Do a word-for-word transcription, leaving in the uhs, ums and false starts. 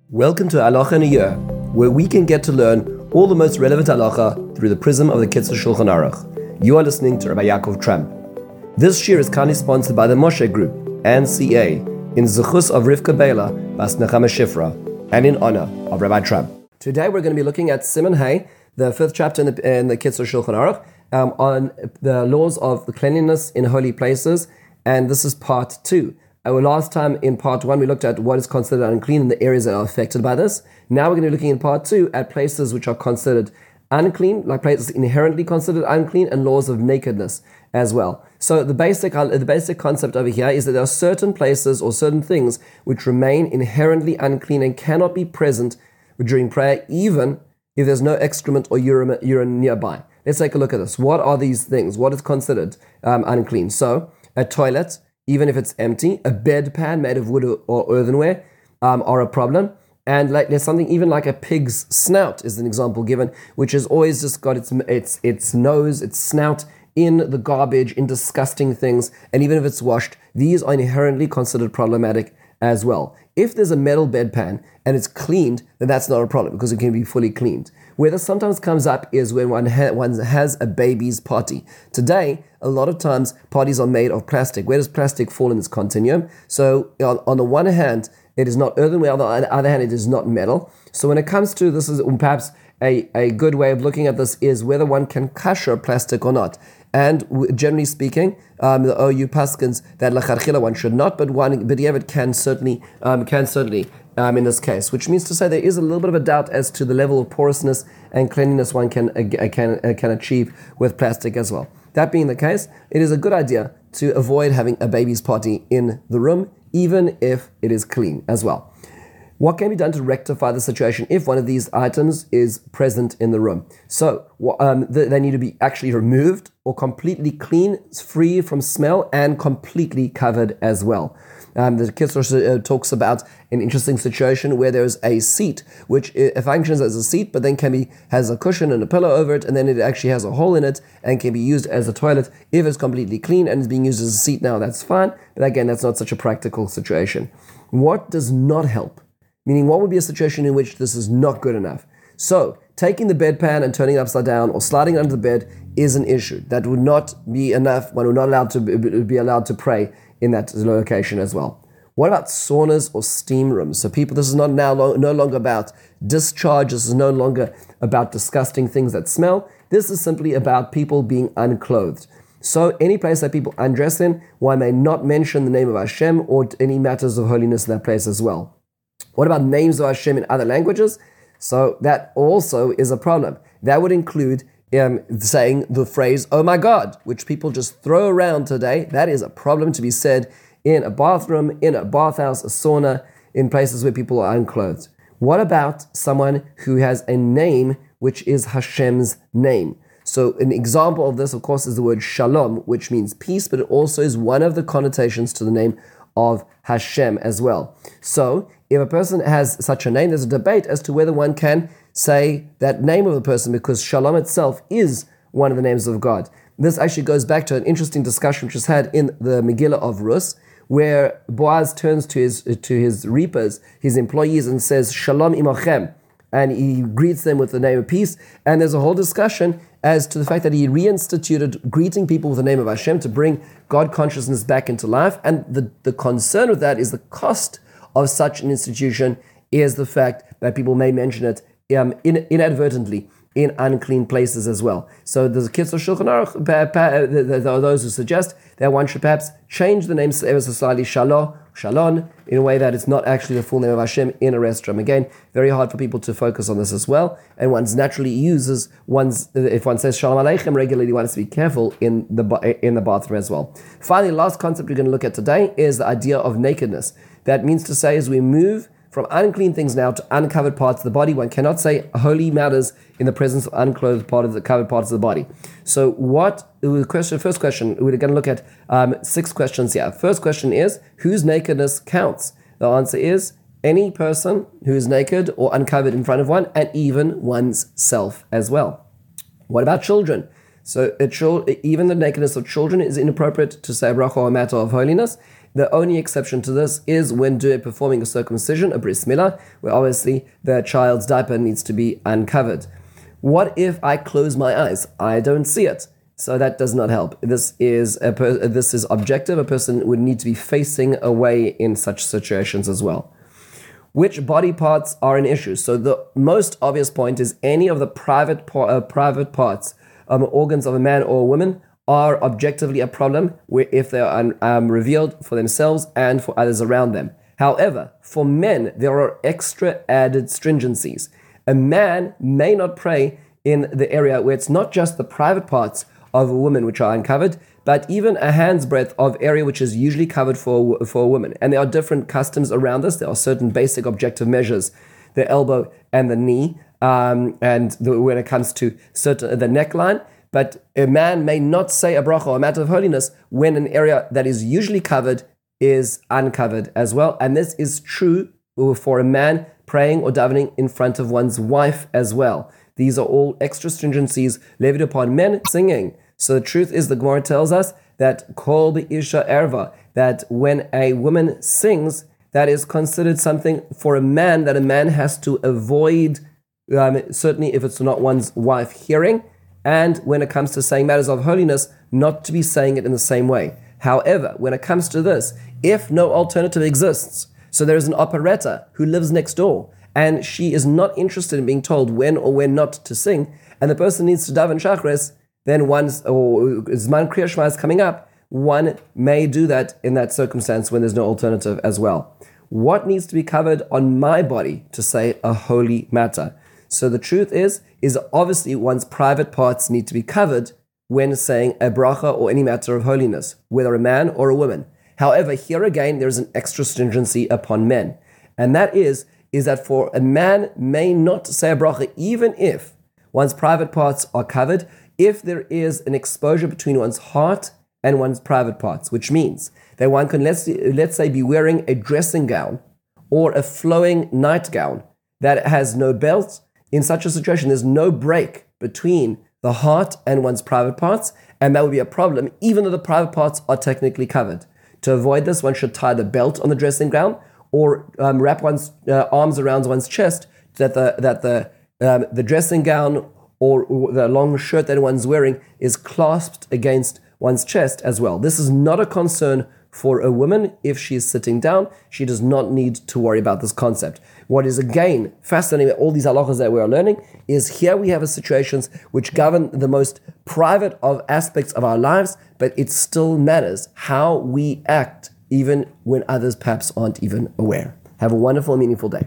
Welcome to Halacha in a Year, where we can get to learn all the most relevant halacha through the prism of the Kitzur Shulchan Aruch. You are listening to Rabbi Yaakov Tramp. This year is kindly sponsored by the Moshe Group and C A in Zechus of Rivka Bela Bas Nechama Shifra and in honor of Rabbi Tramp. Today we're going to be looking at Siman Hay, the fifth chapter in the, in the Kitzur Shulchan Aruch, um, on the laws of the cleanliness in holy places, and this is part two. Our last time in part one, we looked at what is considered unclean and the areas that are affected by this. Now we're going to be looking in part two at places which are considered unclean, like places inherently considered unclean, and laws of nakedness as well. So the basic the basic concept over here is that there are certain places or certain things which remain inherently unclean and cannot be present during prayer, even if there's no excrement or urine, urine nearby. Let's take a look at this. What are these things? What is considered um, unclean? So a toilet, even if it's empty, a bedpan made of wood or earthenware um, are a problem. And like there's something even like a pig's snout is an example given, which has always just got its its its nose, its snout in the garbage, in disgusting things. And even if it's washed, these are inherently considered problematic as well. If there's a metal bedpan and it's cleaned, then that's not a problem because it can be fully cleaned. Where this sometimes comes up is when one, ha- one has a baby's party. Today, a lot of times parties are made of plastic. Where does plastic fall in this continuum? So on, on the one hand, it is not earthenware. On the other hand, it is not metal. So when it comes to this, is perhaps a, a good way of looking at this is whether one can kasher plastic or not. And generally speaking, um, the O U paskins that lacharchila one should not, but one b'diavad can certainly um, can certainly um, in this case. Which means to say there is a little bit of a doubt as to the level of porousness and cleanliness one can uh, can uh, can achieve with plastic as well. That being the case, it is a good idea to avoid having a baby's party in the room, even if it is clean as well. What can be done to rectify the situation if one of these items is present in the room? So um, they need to be actually removed or completely clean, free from smell, and completely covered as well. Um, the Kitzur uh, talks about an interesting situation where there's a seat which uh, functions as a seat, but then can be has a cushion and a pillow over it, and then it actually has a hole in it and can be used as a toilet. If it's completely clean and is being used as a seat now, that's fine. But again, that's not such a practical situation. What does not help? Meaning, what would be a situation in which this is not good enough? So, taking the bedpan and turning it upside down or sliding it under the bed is an issue. That would not be enough. One would not allowed to be allowed to pray in that location as well. What about saunas or steam rooms? So, people, this is not now lo- no longer about discharge. This is no longer about disgusting things that smell. This is simply about people being unclothed. So, any place that people undress in, one may not mention the name of Hashem or any matters of holiness in that place as well. What about names of Hashem in other languages? So that also is a problem. That would include um, saying the phrase, oh my God, which people just throw around today. That is a problem to be said in a bathroom, in a bathhouse, a sauna, in places where people are unclothed. What about someone who has a name which is Hashem's name? So an example of this, of course, is the word shalom, which means peace, but it also is one of the connotations to the name of Hashem as well. So if a person has such a name, there's a debate as to whether one can say that name of the person because Shalom itself is one of the names of God. This actually goes back to an interesting discussion which was had in the Megillah of Rus, where Boaz turns to his to his reapers, his employees, and says, Shalom imachem, and he greets them with the name of peace. And there's a whole discussion as to the fact that he reinstituted greeting people with the name of Hashem to bring God consciousness back into life. And the, the concern with that is the cost of such an institution is the fact that people may mention it um, in, inadvertently in unclean places as well. So there's a Kitzur Shulchan Aruch, there are those who suggest that one should perhaps change the name ever so slightly, Shalom, Shalom, in a way that it's not actually the full name of Hashem in a restroom. Again, very hard for people to focus on this as well. And one's naturally uses, one's, if one says Shalom Aleichem regularly, one has to be careful in the in the bathroom as well. Finally, the last concept we're going to look at today is the idea of nakedness. That means to say as we move from unclean things now to uncovered parts of the body, one cannot say holy matters in the presence of unclothed part of the covered parts of the body. So what, the question, first question, we're going to look at um, six questions here. First question is, whose nakedness counts? The answer is any person who is naked or uncovered in front of one, and even one's self as well. What about children? So it should, even the nakedness of children is inappropriate to say bracha or a matter of holiness. The only exception to this is when doing performing a circumcision, a bris milah, where obviously the child's diaper needs to be uncovered. What if I close my eyes? I don't see it. So that does not help. This is a per- this is objective. A person would need to be facing away in such situations as well. Which body parts are an issue? So the most obvious point is any of the private par- uh, private parts, um, organs of a man or a woman are objectively a problem where if they are um, revealed for themselves and for others around them. However, for men, there are extra added stringencies. A man may not pray in the area where it's not just the private parts of a woman which are uncovered, but even a hand's breadth of area which is usually covered for, for a woman. And there are different customs around this. There are certain basic objective measures, the elbow and the knee, um, and the, when it comes to certain the neckline. But a man may not say a bracha or a matter of holiness when an area that is usually covered is uncovered as well. And this is true for a man praying or davening in front of one's wife as well. These are all extra stringencies levied upon men singing. So the truth is, the Gemara tells us that kol be'isha erva, that when a woman sings, that is considered something for a man that a man has to avoid, um, certainly if it's not one's wife hearing, and when it comes to saying matters of holiness, not to be saying it in the same way. However, when it comes to this, if no alternative exists, so there is an operetta who lives next door, and she is not interested in being told when or when not to sing, and the person needs to daven shachris, then once, or Zman Kriya Shema is coming up, one may do that in that circumstance when there's no alternative as well. What needs to be covered on my body to say a holy matter? So the truth is, is obviously one's private parts need to be covered when saying a bracha or any matter of holiness, whether a man or a woman. However, here again, there's an extra stringency upon men. And that is, is that for a man may not say a bracha even if one's private parts are covered, if there is an exposure between one's heart and one's private parts, which means that one can, let's, let's say, be wearing a dressing gown or a flowing nightgown that has no belt. In such a situation, there's no break between the heart and one's private parts, and that would be a problem, even though the private parts are technically covered. To avoid this, one should tie the belt on the dressing gown or um, wrap one's uh, arms around one's chest that the that the um, the dressing gown or, or the long shirt that one's wearing is clasped against one's chest as well. This is not a concern for a woman. If she is sitting down, she does not need to worry about this concept. What is again fascinating about all these halachas that we are learning is here we have a situations which govern the most private of aspects of our lives, but it still matters how we act even when others perhaps aren't even aware. Have a wonderful and meaningful day.